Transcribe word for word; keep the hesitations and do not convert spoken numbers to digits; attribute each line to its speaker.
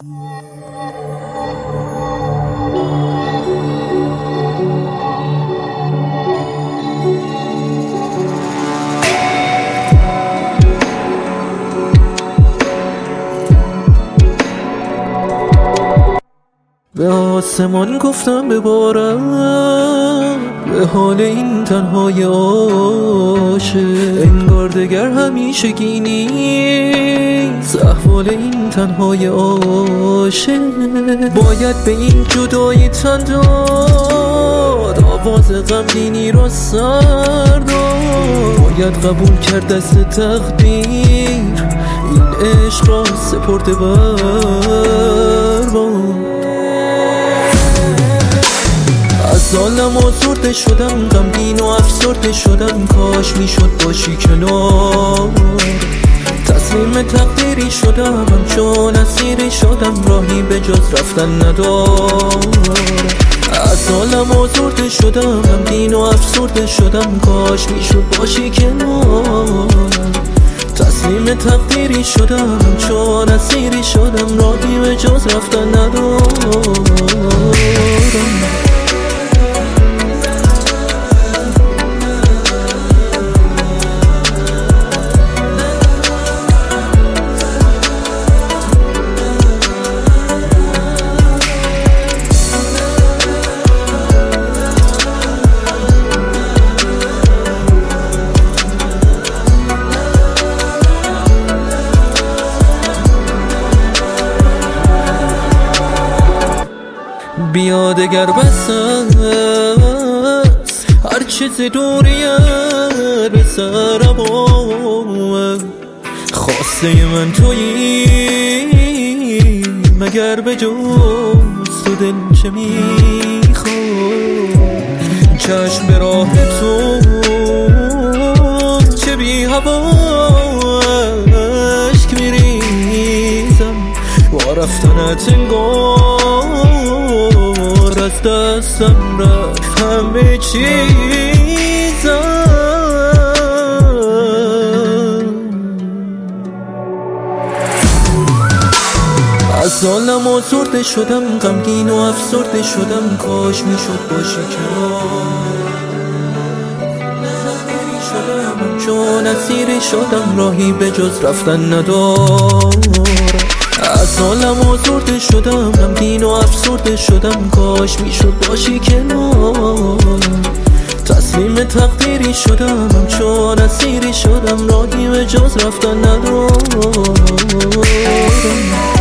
Speaker 1: به آسمان گفتم ببارم به حال این تنهای عاشق، انگار دگر همیشگی نیست احوال این تنهای عاشق. باید به این جدایی تن داد، آواز غمگینی را سر داد. باید قبول کرد دست تقدیر این عشق را سپرده بر باد. از عالم آزرده شدم، غمگین و افسرده شدم، کاش میشد باشی کنار. تسلیم تقدیری شدم، همچون اسیری شدم، راهی به جز رفتن ندارم. از عالم آزرده شدم، غمگین و افسرده شدم، کاش میشد باشی کنار. تسلیم تقدیری شدم، همچون اسیری شدم، راهی به جز رفتن ندارم. بیا دگر بس است هر چیز دوریه به سر با خواسته من تویی، مگر به جز تو دل چه میخواد. چشم به راه تو چه بی هواشک میریزم، با رفتنت انگار از دستم رفت همه چیزم. از عالم آزرده شدم، غمگین و افسرده شدم، کاش میشد باشی کنار. چون اسیری شدم، راهی به جز رفتن ندارم. از عالم آزرده شدم، غمگین و افسرده شدم، کاش میشد باشی کنار. تسلیم تقدیری شدم، همچون اسیری شدم، راهی به جز رفتن ندارم.